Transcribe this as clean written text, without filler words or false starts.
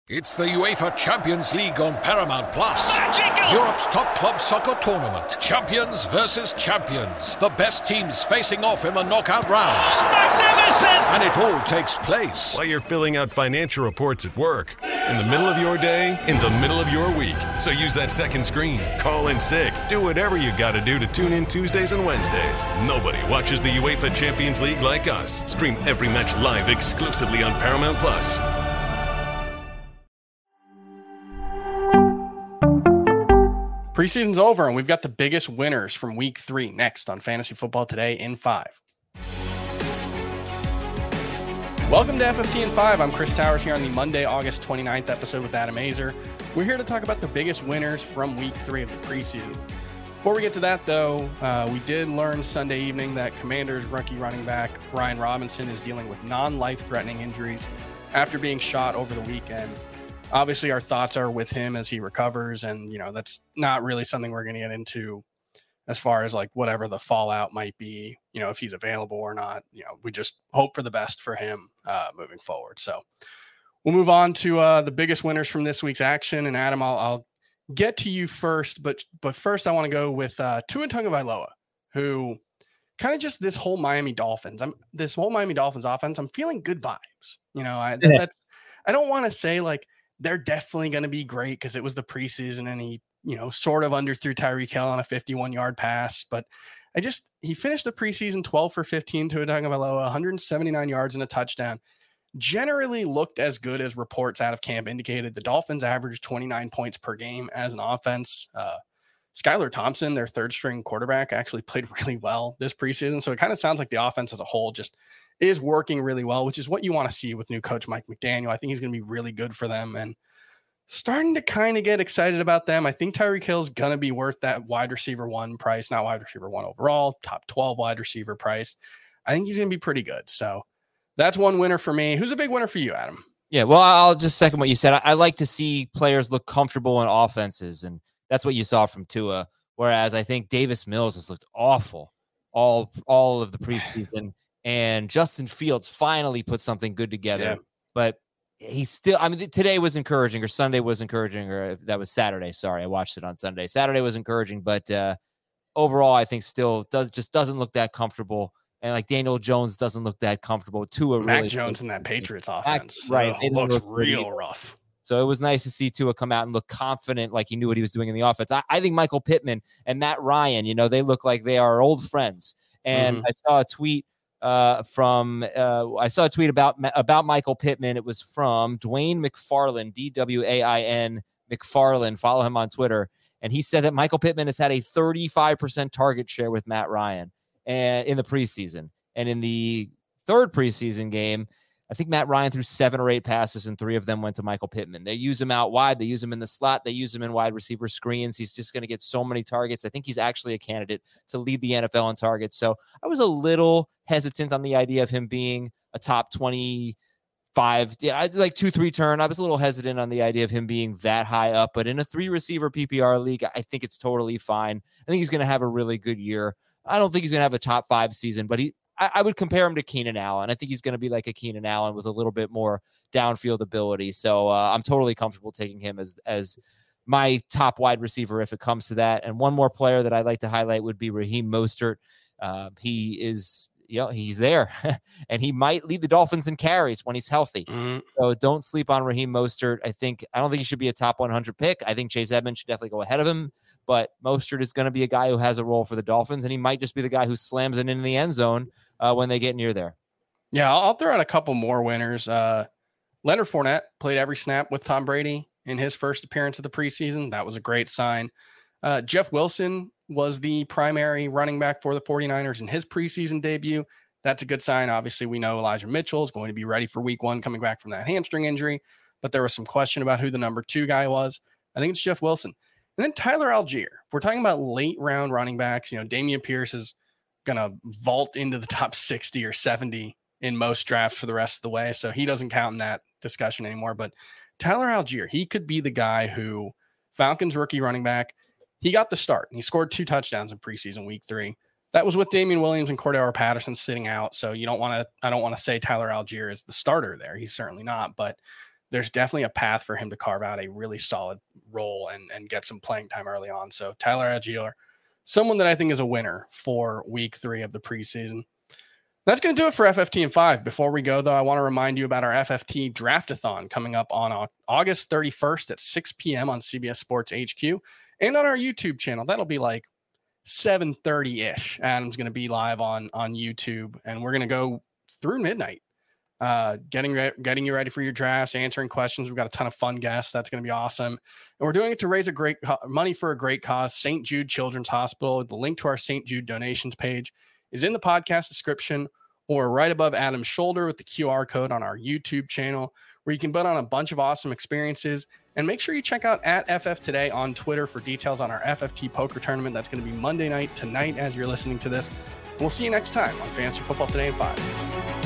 It's the UEFA Champions League on Paramount Plus. Magical! Europe's top club soccer tournament. Champions versus champions. The best teams facing off in the knockout rounds. Magnificent! And it all takes place while you're filling out financial reports at work, in the middle of your day, in the middle of your week. So use that second screen. Call in sick. Do whatever you got to do to tune in Tuesdays and Wednesdays. Nobody watches the UEFA Champions League like us. Stream every match live exclusively on Paramount Plus. Preseason's over, and we've got the biggest winners from week 3 next on Fantasy Football Today in 5. Welcome to FFT in 5. I'm Chris Towers here on the Monday, August 29th episode with Adam Azer. We're here to talk about the biggest winners from week 3 of the preseason. Before we get to that, though, we did learn Sunday evening that Commanders rookie running back Brian Robinson is dealing with non-life-threatening injuries after being shot over the weekend. Obviously, our thoughts are with him as he recovers, and that's not really something we're going to get into as far as like whatever the fallout might be, if he's available or not. We just hope for the best for him moving forward. So we'll move on to the biggest winners from this week's action. And Adam, I'll get to you first, but first I want to go with Tua Tagovailoa, who kind of just this whole Miami Dolphins offense. I'm feeling good vibes. I don't want to say like they're definitely going to be great because it was the preseason and he, sort of underthrew Tyreek Hill on a 51-yard pass. But he finished the preseason 12 for 15 to Tagovailoa, 179 yards and a touchdown. Generally looked as good as reports out of camp indicated. The Dolphins averaged 29 points per game as an offense. Skylar Thompson, their third string quarterback, actually played really well this preseason. So it kind of sounds like the offense as a whole just is working really well, which is what you want to see with new coach Mike McDaniel. I think he's going to be really good for them and starting to kind of get excited about them. I think Tyreek Hill is going to be worth that wide receiver 1 price, not wide receiver 1 overall, top 12 wide receiver price. I think he's going to be pretty good. So that's one winner for me. Who's a big winner for you, Adam? Yeah, well, I'll just second what you said. I like to see players look comfortable in offenses, and that's what you saw from Tua. Whereas I think Davis Mills has looked awful all of the preseason. And Justin Fields finally put something good together, but he's still, today was encouraging, or Sunday was encouraging, or that was Saturday. Sorry. I watched it on Sunday. Saturday was encouraging, but overall, I think still doesn't look that comfortable. And like Daniel Jones doesn't look that comfortable. Tua Mac really Jones in that Patriots offense. Right. It looks real rough. So it was nice to see Tua come out and look confident, like he knew what he was doing in the offense. I think Michael Pittman and Matt Ryan, they look like they are old friends. And I saw a tweet about Michael Pittman. It was from Dwayne McFarland, DWAIN McFarland. Follow him on Twitter. And he said that Michael Pittman has had a 35% target share with Matt Ryan in the preseason. And in the third preseason game, I think Matt Ryan threw 7 or 8 passes, and 3 of them went to Michael Pittman. They use him out wide. They use him in the slot. They use him in wide receiver screens. He's just going to get so many targets. I think he's actually a candidate to lead the NFL in targets. So I was a little hesitant on the idea of him being a top 25, like 2-3 turn. I was a little hesitant on the idea of him being that high up, but in a 3-receiver PPR league, I think it's totally fine. I think he's going to have a really good year. I don't think he's going to have a top 5 season, but I would compare him to Keenan Allen. I think he's going to be like a Keenan Allen with a little bit more downfield ability. So I'm totally comfortable taking him as my top wide receiver if it comes to that. And one more player that I'd like to highlight would be Raheem Mostert. He is, he's there, and he might lead the Dolphins in carries when he's healthy. So don't sleep on Raheem Mostert. I don't think he should be a top 100 pick. I think Chase Edmonds should definitely go ahead of him. But Mostert is going to be a guy who has a role for the Dolphins, and he might just be the guy who slams it in the end zone when they get near there. Yeah, I'll throw out a couple more winners. Leonard Fournette played every snap with Tom Brady in his first appearance of the preseason. That was a great sign. Jeff Wilson was the primary running back for the 49ers in his preseason debut. That's a good sign. Obviously, we know Elijah Mitchell is going to be ready for week 1 coming back from that hamstring injury, but there was some question about who the number 2 guy was. I think it's Jeff Wilson. And then Tyler Algier. If we're talking about late round running backs, Dameon Pierce is going to vault into the top 60 or 70 in most drafts for the rest of the way. So he doesn't count in that discussion anymore. But Tyler Algier, he could be the guy who Falcons rookie running back. He got the start. He scored 2 touchdowns in preseason week 3. That was with Damian Williams and Cordero Patterson sitting out. So I don't want to say Tyler Algier is the starter there. He's certainly not, but there's definitely a path for him to carve out a really solid role and get some playing time early on. So Tyler Allgeier, someone that I think is a winner for week 3 of the preseason. That's going to do it for FFT and 5. Before we go, though, I want to remind you about our FFT Draftathon coming up on August 31st at 6 p.m. on CBS Sports HQ and on our YouTube channel. That'll be like 7:30-ish. Adam's going to be live on YouTube, and we're going to go through midnight, getting you ready for your drafts, answering questions. We've got a ton of fun guests. That's going to be awesome. And we're doing it to raise money for a great cause, St. Jude Children's Hospital. The link to our St. Jude donations page is in the podcast description or right above Adam's shoulder with the QR code on our YouTube channel, where you can bet on a bunch of awesome experiences. And make sure you check out @FF Today on Twitter for details on our FFT poker tournament. That's going to be Monday night tonight as you're listening to this. We'll see you next time on Fantasy Football Today in 5.